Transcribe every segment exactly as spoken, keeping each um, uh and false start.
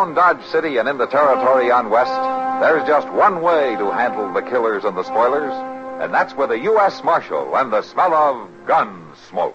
Around Dodge City and in the territory on West, there's just one way to handle the killers and the spoilers, and that's with a U S Marshal and the smell of gun smoke.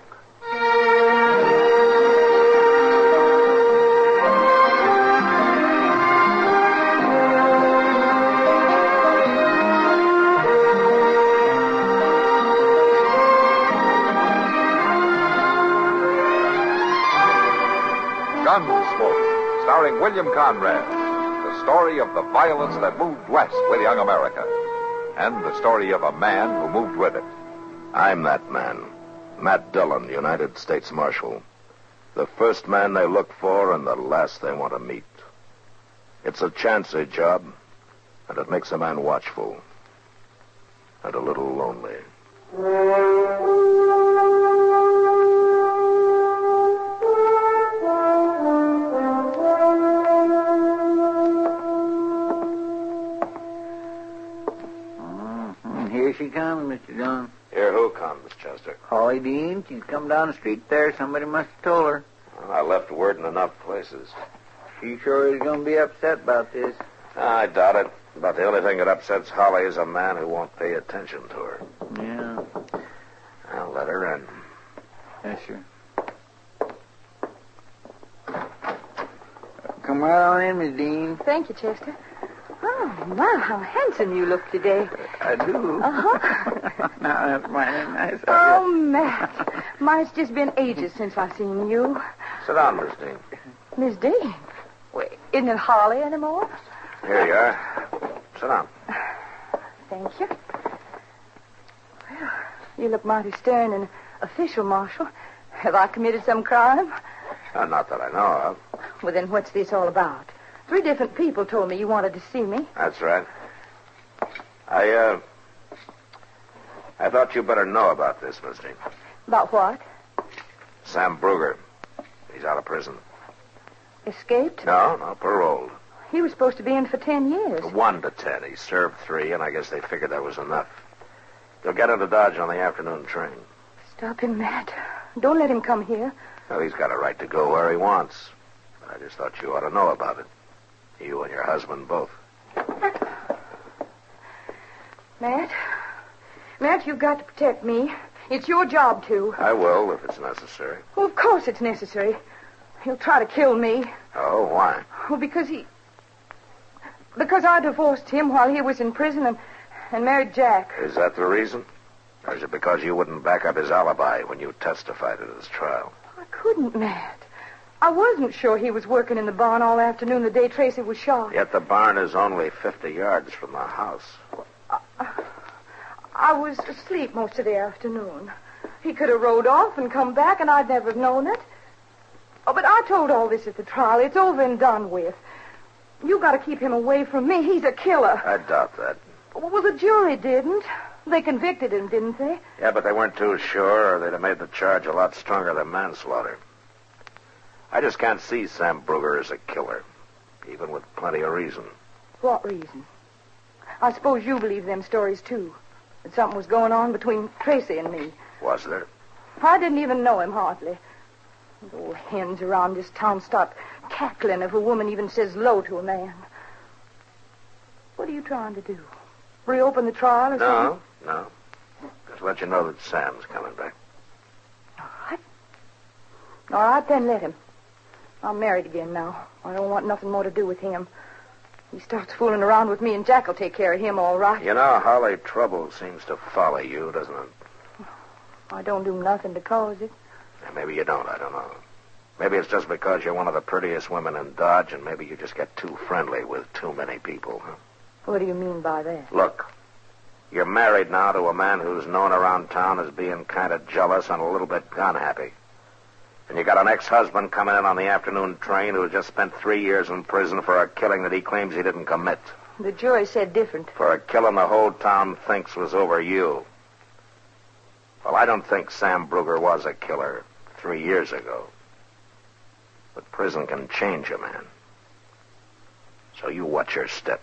Gunsmoke, starring William Conrad, the story of the violence that moved west with young America, and the story of a man who moved with it. I'm that man, Matt Dillon, United States Marshal. The first man they look for and the last they want to meet. It's a chancy job, and it makes a man watchful and a little lonely. Here she comes, Mister Dillon. Here who comes, Chester? Holly Dean. She's come down the street there. Somebody must have told her. Well, I left word in enough places. She sure is going to be upset about this. I doubt it. But the only thing that upsets Holly is a man who won't pay attention to her. Yeah. I'll let her in. Yes, sir. Come right on in, Miss Dean. Thank you, Chester. Oh, my, how handsome you look today. I do. Uh-huh. Now, that's mighty nice of Oh, you. Matt. My, it's just been ages since I've seen you. Sit down, Miss Dean. Miss Dean? Wait, isn't it Holly anymore? Here you are. Sit down. Thank you. Well, you look mighty stern and official, Marshal. Have I committed some crime? Uh, not that I know of. Well, then what's this all about? Three different people told me you wanted to see me. That's right. I, uh... I thought you better know about this, Miss Dean. About what? Sam Brugger. He's out of prison. Escaped? No, no, paroled. He was supposed to be in for ten years. One to ten. He served three, and I guess they figured that was enough. He'll get into Dodge on the afternoon train. Stop him, Matt. Don't let him come here. Well, he's got a right to go where he wants. But I just thought you ought to know about it. You and your husband both. Matt? Matt, you've got to protect me. It's your job, too. I will, if it's necessary. Well, of course it's necessary. He'll try to kill me. Oh, why? Well, because he... Because I divorced him while he was in prison and, and married Jack. Is that the reason? Or is it because you wouldn't back up his alibi when you testified at his trial? I couldn't, Matt. I wasn't sure he was working in the barn all afternoon the day Tracy was shot. Yet the barn is only fifty yards from the house. I, I was asleep most of the afternoon. He could have rode off and come back, and I'd never have known it. Oh, but I told all this at the trial. It's over and done with. You got to keep him away from me. He's a killer. I doubt that. Well, the jury didn't. They convicted him, didn't they? Yeah, but they weren't too sure, or they'd have made the charge a lot stronger than manslaughter. I just can't see Sam Brugger as a killer, even with plenty of reason. What reason? I suppose you believe them stories, too. That something was going on between Tracy and me. Was there? I didn't even know him, hardly. The old hens around this town start cackling if a woman even says low to a man. What are you trying to do? Reopen the trial or something? No, no. Just let you know that Sam's coming back. All right. All right, then let him. I'm married again now. I don't want nothing more to do with him. He starts fooling around with me, and Jack will take care of him all right. You know, Holly, trouble seems to follow you, doesn't it? I don't do nothing to cause it. Yeah, maybe you don't, I don't know. Maybe it's just because you're one of the prettiest women in Dodge, and maybe you just get too friendly with too many people, huh? What do you mean by that? Look, you're married now to a man who's known around town as being kind of jealous and a little bit gun-happy. And you got an ex-husband coming in on the afternoon train who just spent three years in prison for a killing that he claims he didn't commit. The jury said different. For a killing the whole town thinks was over you. Well, I don't think Sam Brugger was a killer three years ago. But prison can change a man. So you watch your step.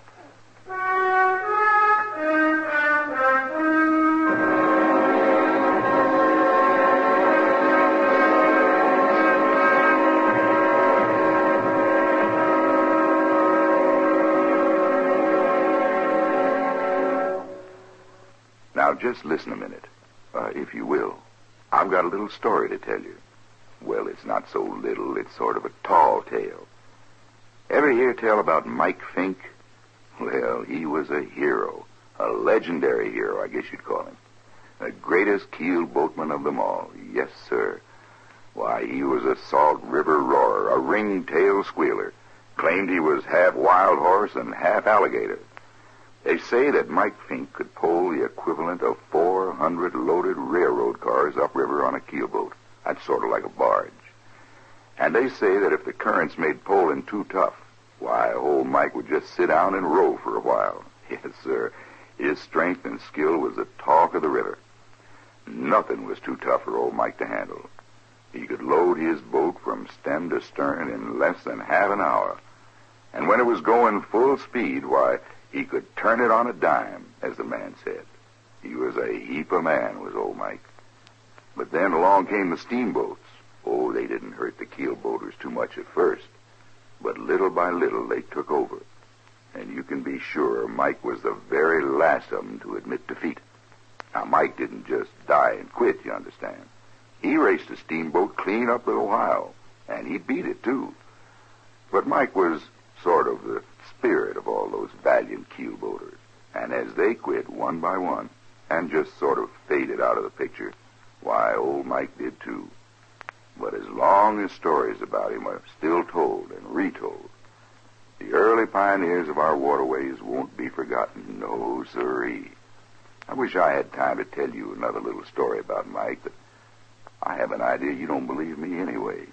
Now, just listen a minute, uh, if you will. I've got a little story to tell you. Well, it's not so little. It's sort of a tall tale. Ever hear tell about Mike Fink? Well, he was a hero. A legendary hero, I guess you'd call him. The greatest keel boatman of them all. Yes, sir. Why, he was a Salt River roarer, a ringtail squealer. Claimed he was half wild horse and half alligator. They say that Mike Fink could pull the equivalent of four hundred loaded railroad cars upriver on a keelboat. That's sort of like a barge. And they say that if the currents made poling too tough, why, old Mike would just sit down and row for a while. Yes, sir. His strength and skill was the talk of the river. Nothing was too tough for old Mike to handle. He could load his boat from stem to stern in less than half an hour. And when it was going full speed, why, he could turn it on a dime, as the man said. He was a heap of man, was old Mike. But then along came the steamboats. Oh, they didn't hurt the keelboaters too much at first. But little by little, they took over. And you can be sure Mike was the very last of them to admit defeat. Now, Mike didn't just die and quit, you understand. He raced a steamboat clean up the Ohio, and he beat it, too. But Mike was sort of the spirit of all those valiant keelboaters. And as they quit one by one and just sort of faded out of the picture, why, old Mike did, too. But as long as stories about him are still told and retold, the early pioneers of our waterways won't be forgotten, no siree. I wish I had time to tell you another little story about Mike, but I have an idea you don't believe me anyway.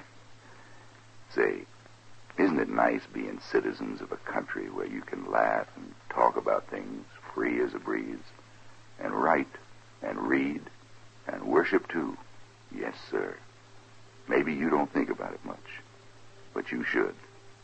Say, isn't it nice being citizens of a country where you can laugh and talk about things free as a breeze, and write and read and worship too? Yes, sir. Maybe you don't think about it much, but you should.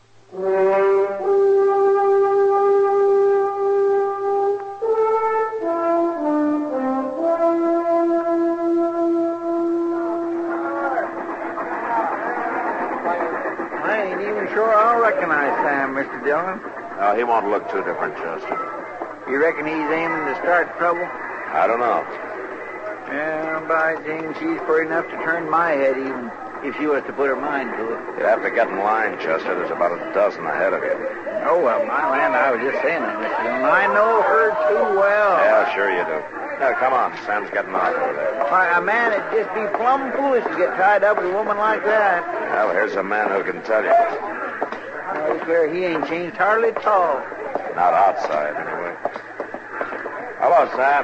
I ain't even sure I'll recognize Sam, Mister Dillon. Oh, he won't look too different, Chester. You reckon he's aiming to start trouble? I don't know. Yeah, by jing, she's pretty enough to turn my head even if she was to put her mind to it. You'd have to get in line, Chester. There's about a dozen ahead of you. Oh, well, my land, I was just saying that, Mister Dillon. I know her too well. Yeah, sure you do. Now, come on. Sam's getting off over there. Why, a man would just be plumb foolish to get tied up with a woman like that. Well, here's a man who can tell you. I declare he ain't changed hardly at all. Not outside, anyway. Hello, Sam.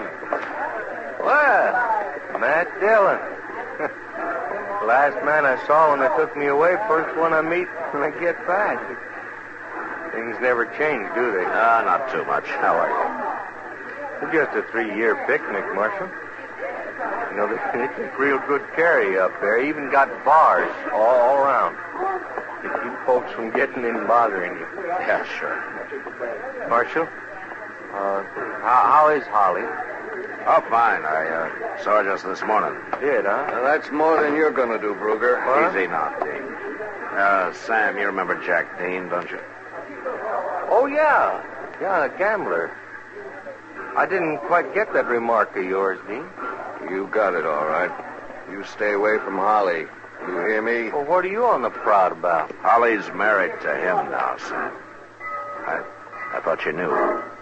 Well, Matt Dillon. Last man I saw when they took me away, first one I meet when I get back. Things never change, do they? Ah, uh, not too much. How are you? It's just a three-year picnic, Marshal. You know, they, they take real good care of you up there. Even got bars all, all around to keep folks from getting in and bothering you. Yeah, sure. Marshal, uh, how, how is Holly? Oh, fine. I uh, saw her just this morning. Did, huh? Now, that's more than you're going to do, Brugger. What? Easy now, Dean. Uh, Sam, you remember Jack Dean, don't you? Oh, yeah. Yeah, the gambler. I didn't quite get that remark of yours, Dean. You got it, all right. You stay away from Holly. You hear me? Well, what are you on the proud about? Holly's married to him now, Sam. I, I thought you knew.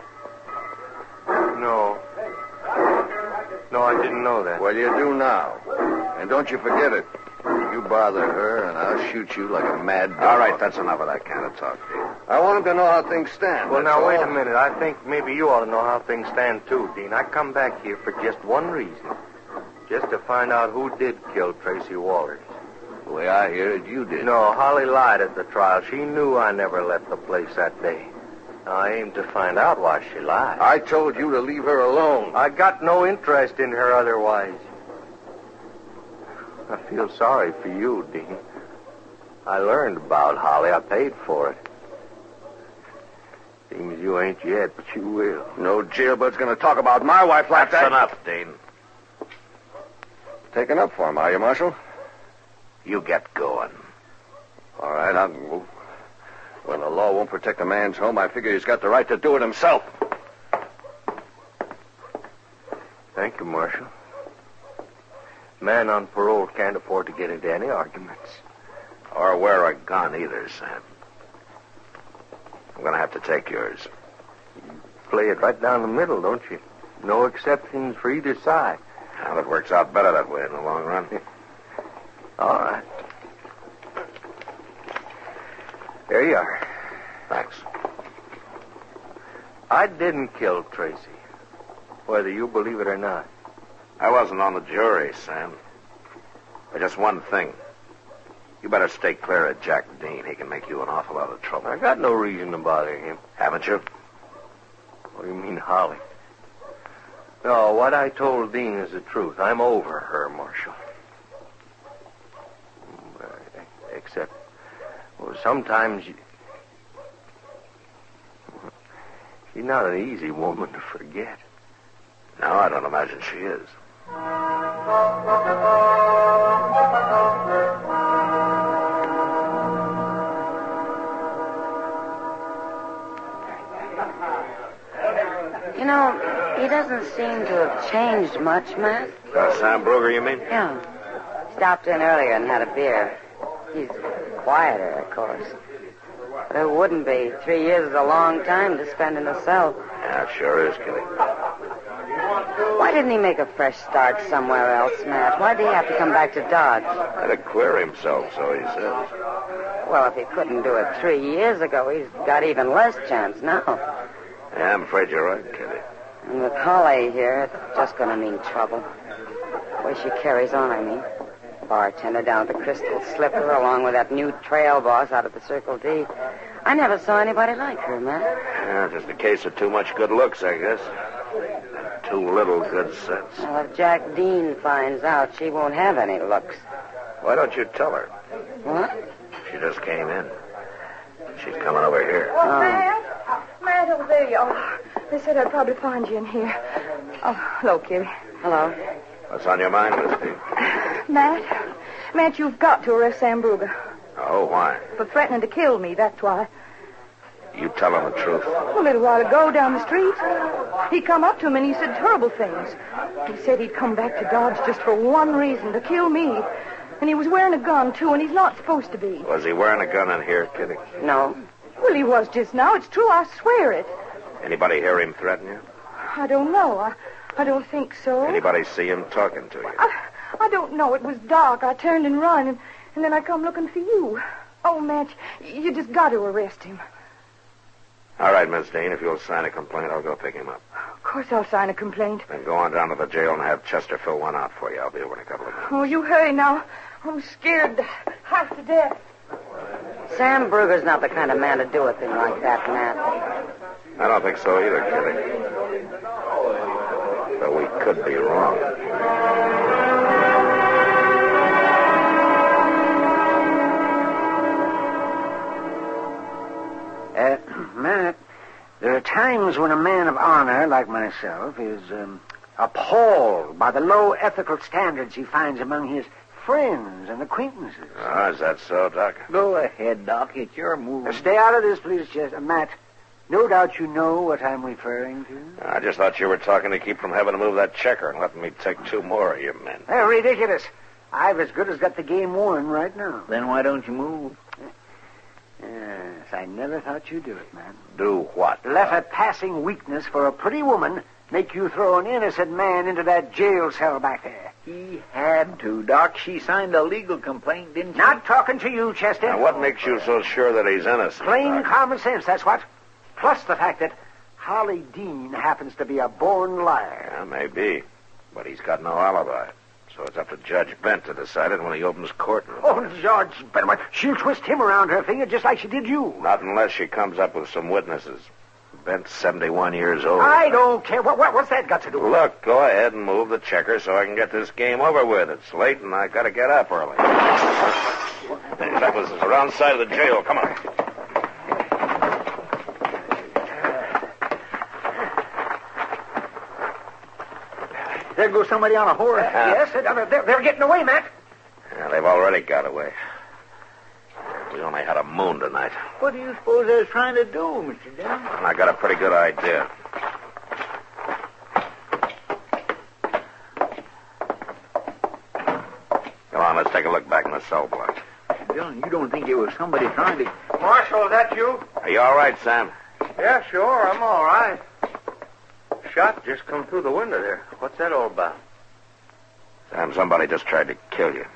No. No, I didn't know that. Well, you do now. And don't you forget it. You bother her, and I'll shoot you like a mad dog. All right, that's enough of that kind of talk, Dean. I want him to know how things stand. Well, now, all. wait a minute. I think maybe you ought to know how things stand, too, Dean. I come back here for just one reason. Just to find out who did kill Tracy Walters. The way I hear it, you did. No, Holly lied at the trial. She knew I never left the place that day. I aim to find out why she lied. I told you to leave her alone. I got no interest in her otherwise. I feel sorry for you, Dean. I learned about Holly. I paid for it. Seems you ain't yet, but you will. No jailbird's going to talk about my wife like That's that. enough, Dean. Taking up for him, are you, Marshal? You get going. All right, I'll move. When the law won't protect a man's home, I figure he's got the right to do it himself. Thank you, Marshal. Man on parole can't afford to get into any arguments. Or wear a gun either, Sam. I'm going to have to take yours. Play it right down the middle, don't you? No exceptions for either side. Well, it works out better that way in the long run. All right. There you are. Thanks. I didn't kill Tracy, whether you believe it or not. I wasn't on the jury, Sam. But just one thing. You better stay clear of Jack Dean. He can make you an awful lot of trouble. I got no reason to bother him. Haven't you? What do you mean, Holly? No, what I told Dean is the truth. I'm over her, Marshal. Uh, except, well, sometimes you... She's not an easy woman to forget. No, I don't imagine she is. You know, he doesn't seem to have changed much, Matt. Uh, Sam Brugger, you mean? Yeah. Stopped in earlier and had a beer. He's quieter, of course. But it wouldn't be. Three years is a long time to spend in a cell. Yeah, it sure is, Kitty. Why didn't he make a fresh start somewhere else, Matt? Why did he have to come back to Dodge? Had to clear himself, so he says. Well, if he couldn't do it three years ago, he's got even less chance now. Yeah, I'm afraid you're right, Kitty. And with Holly here, it's just going to mean trouble. The way she carries on, I mean. Bartender down at the Crystal Slipper, along with that new trail boss out at the Circle D. I never saw anybody like her, Matt. Yeah, just a case of too much good looks, I guess. Too little good sense. Well, if Jack Dean finds out, she won't have any looks. Why don't you tell her? What? She just came in. She's coming over here. Oh, Matt. Matt, oh, there you are. They said I'd probably find you in here. Oh, hello, Kitty. Hello. What's on your mind, Misty? Matt, Matt, you've got to arrest Sam Brugger. Oh, why? For threatening to kill me, that's why. You tell him the truth. A little while ago, down the street, he come up to him and he said terrible things. He said he'd come back to Dodge just for one reason, to kill me. And he was wearing a gun, too, and he's not supposed to be. Was he wearing a gun in here, Kitty? No. Well, he was just now. It's true, I swear it. Anybody hear him threaten you? I don't know. I, I don't think so. Anybody see him talking to you? I, I don't know. It was dark. I turned and run, and, and then I come looking for you. Oh, Matt, you just got to arrest him. All right, Miss Dean, if you'll sign a complaint, I'll go pick him up. Of course I'll sign a complaint. Then go on down to the jail and have Chester fill one out for you. I'll be over in a couple of minutes. Oh, you hurry now. I'm scared half to death. Sam Brugger's not the kind of man to do a thing like that, Matt. I don't think so either, Kitty. Though we could be wrong. Uh, Matt, there are times when a man of honor like myself is um, appalled by the low ethical standards he finds among his friends and acquaintances. Oh, is that so, Doc? Go ahead, Doc. It's your move. Now, stay out of this, please, Chester. Matt, no doubt you know what I'm referring to. I just thought you were talking to keep from having to move that checker and letting me take two more of your men. They're ridiculous. I've as good as got the game won right now. Then why don't you move? Yes, I never thought you'd do it, man. Do what? Let a passing weakness for a pretty woman make you throw an innocent man into that jail cell back there. He had to, Doc. She signed a legal complaint, didn't she? Not talking to you, Chester. Now, what makes you so sure that he's innocent? Plain Doc? common sense, that's what. Plus the fact that Holly Dean happens to be a born liar. Yeah, maybe. But he's got no alibi. So it's up to Judge Bent to decide it when he opens court. Oh, George Benjamin, she'll twist him around her finger just like she did you. Not unless she comes up with some witnesses. Bent's seventy-one years old. I don't care. What, what, what's that got to do with it? Look, go ahead and move the checker so I can get this game over with. It's late and I gotta get up early. That was the wrong side of the jail. Come on. There goes somebody on a horse. Uh, yes, they're, they're getting away, Matt. Yeah, they've already got away. We only had a moon tonight. What do you suppose they're trying to do, Mister Denham? And I got a pretty good idea. cell block. Dillon, you don't think it was somebody trying to... Marshal, is that you? Are you all right, Sam? Yeah, sure. I'm all right. Shot just come through the window there. What's that all about? Sam, somebody just tried to kill you.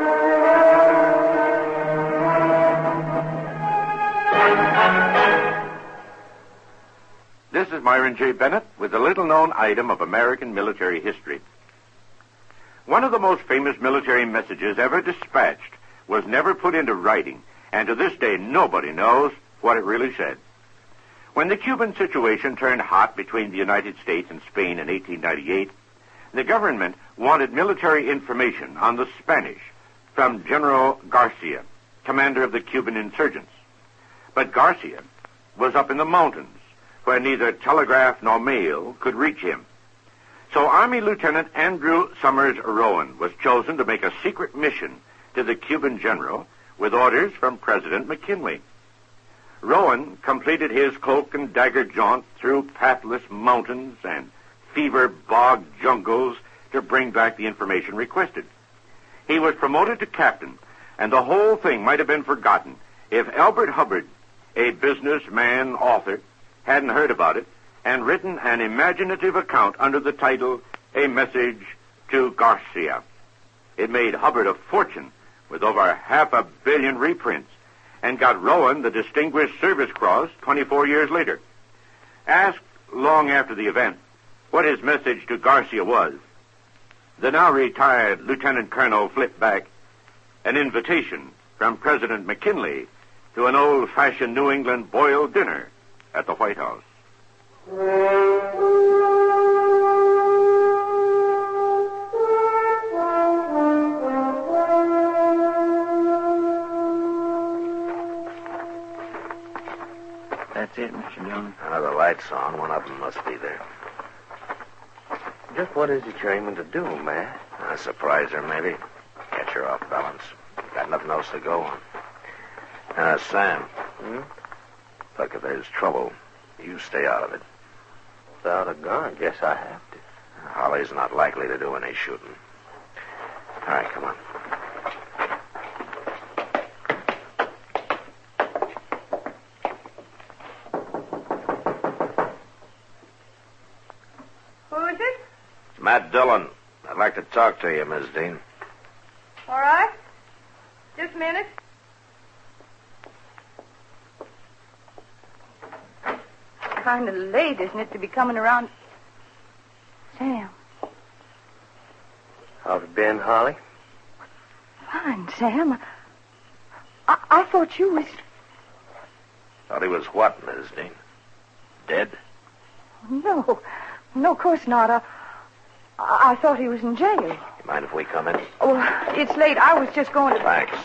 This is Myron J. Bennett with a little-known item of American military history. One of the most famous military messages ever dispatched was never put into writing, and to this day nobody knows what it really said. When the Cuban situation turned hot between the United States and Spain in eighteen ninety-eight, the government wanted military information on the Spanish from General Garcia, commander of the Cuban insurgents. But Garcia was up in the mountains, where neither telegraph nor mail could reach him. So Army Lieutenant Andrew Summers Rowan was chosen to make a secret mission to the Cuban general with orders from President McKinley. Rowan completed his cloak and dagger jaunt through pathless mountains and fever-bogged jungles to bring back the information requested. He was promoted to captain, and the whole thing might have been forgotten if Elbert Hubbard, a businessman author, hadn't heard about it and written an imaginative account under the title A Message to Garcia. It made Hubbard a fortune with over half a billion reprints and got Rowan the Distinguished Service Cross twenty-four years later. Asked long after the event what his message to Garcia was, the now retired Lieutenant Colonel flipped back, an invitation from President McKinley to an old-fashioned New England boiled dinner at the White House. That's it, Mister Dillon. Ah, the light's on. One of them must be there. Just what is it you're aiming to do, Matt? A surprise her, maybe. Catch her off balance. Got nothing else to go on. Uh, Sam. Hmm? Look, if there's trouble, you stay out of it. Without a gun, guess I have to. Holly's not likely to do any shooting. All right, come on. Who is it? Matt Dillon. I'd like to talk to you, Miss Dean. All right. Just a minute. Kind of late, isn't it, to be coming around? Sam. How's it been, Holly? Fine, Sam. I, I thought you was... Thought he was what, Miss Dean? Dead? No. No, of course not. I, I thought he was in jail. You mind if we come in? Oh, it's late. I was just going to... Thanks.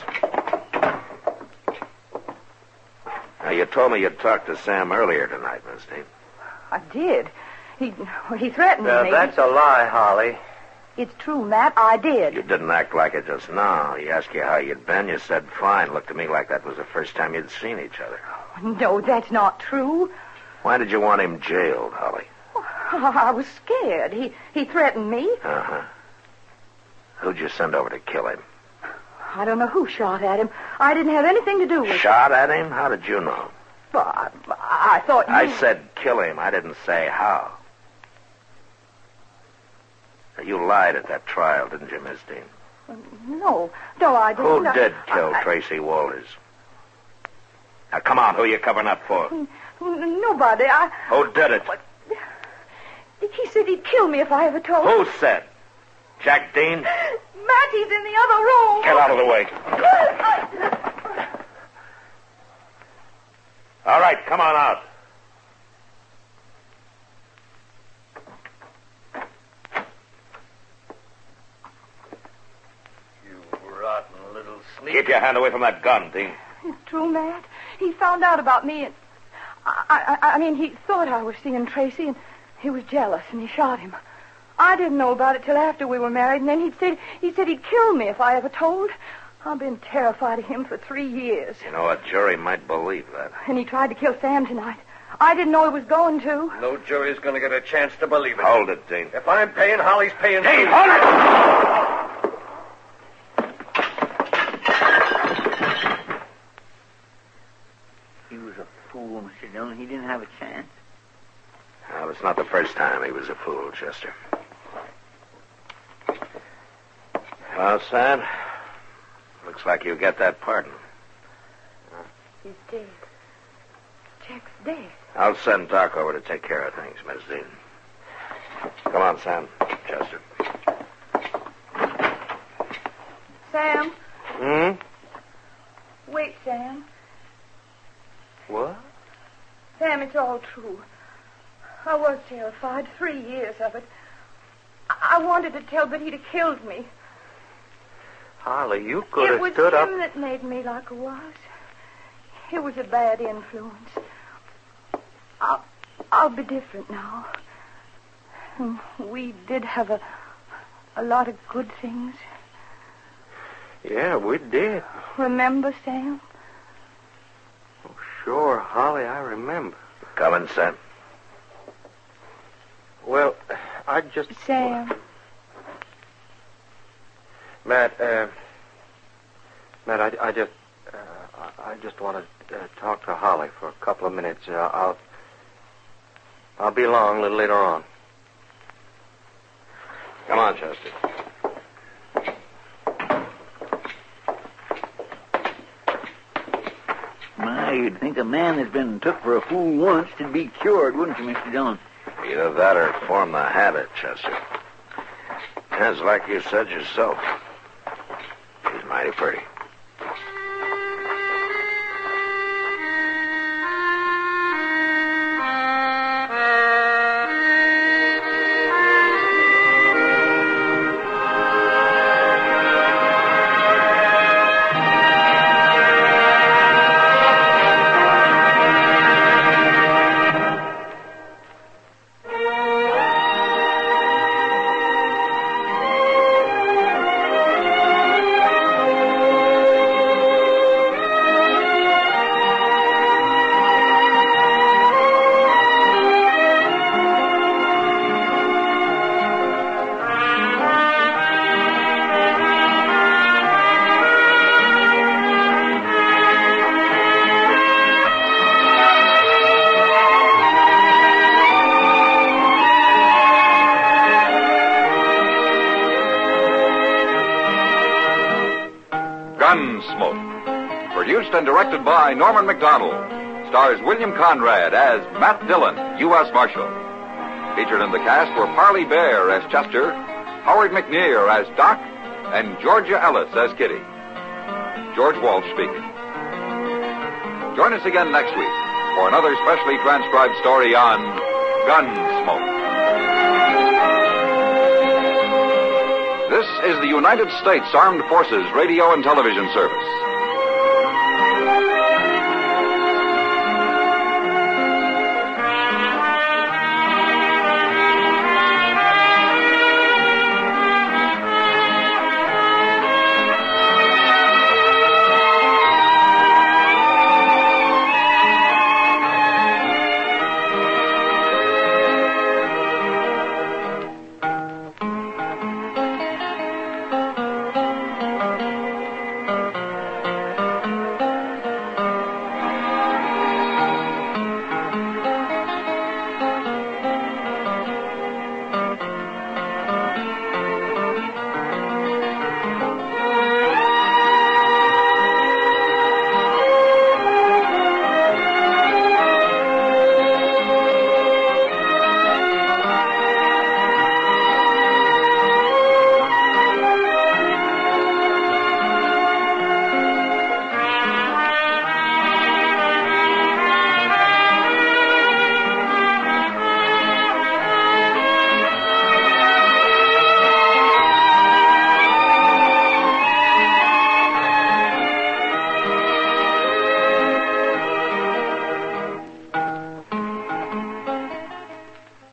Now, you told me you'd talked to Sam earlier tonight, Miss Dean. I did. He well, he threatened Uh, me. that's a lie, Holly. It's true, Matt. I did. You didn't act like it just now. He asked you how you'd been. You said fine. Looked to me like that was the first time you'd seen each other. No, that's not true. Why did you want him jailed, Holly? I was scared. He he threatened me. Uh-huh. Who'd you send over to kill him? I don't know who shot at him. I didn't have anything to do with it. Shot at him? How did you know? Well, I, I thought you... I said kill him. I didn't say how. You lied at that trial, didn't you, Miss Dean? No. No, I didn't. Who did I, kill I, Tracy Walters? Now, come on. Who are you covering up for? Nobody. I... Who did it? But, he said he'd kill me if I ever told him. Who said? Jack Dean? Mattie's in the other room. Get out of the way. All right, come on out. You rotten little sneak. Keep your hand away from that gun, Dean. It's true, Matt. He found out about me, and I, I, I mean, he thought I was seeing Tracy, and he was jealous, and he shot him. I didn't know about it till after we were married, and then he said he said he'd kill me if I ever told. I've been terrified of him for three years. You know, a jury might believe that. And he tried to kill Sam tonight. I didn't know he was going to. No jury's going to get a chance to believe it. Hold it, Dean. If I'm paying, Holly's paying. Dean, too. hold it! It's not the first time he was a fool, Chester. Well, Sam, looks like you get that pardon. He's dead. Jack's dead. I'll send Doc over to take care of things, Miss Dean. Come on, Sam. Chester. Sam. Hmm? Wait, Sam. What? Sam, it's all true. I was terrified. Three years of it. I, I wanted to tell, but he'd have killed me. Holly, you could it have was stood him up. that made me like I was. It was a bad influence. I'll, I'll be different now. We did have a, a lot of good things. Yeah, we did. Remember, Sam? Oh, sure, Holly, I remember. Coming, Sam. Well, I just... Sam. Matt, uh... Matt, I, I just... Uh, I just want to uh, talk to Holly for a couple of minutes. Uh, I'll... I'll be along a little later on. Come on, Chester. My, you'd think a man that's been took for a fool once would be cured, wouldn't you, Mister Dillon? Either that or form the habit, Chester. As like you said yourself. She's mighty pretty. Gunsmoke. Produced and directed by Norman McDonald. Stars William Conrad as Matt Dillon, U S Marshal. Featured in the cast were Parley Bear as Chester, Howard McNear as Doc, and Georgia Ellis as Kitty. George Walsh speaking. Join us again next week for another specially transcribed story on Gunsmoke. This is the United States Armed Forces Radio and Television Service.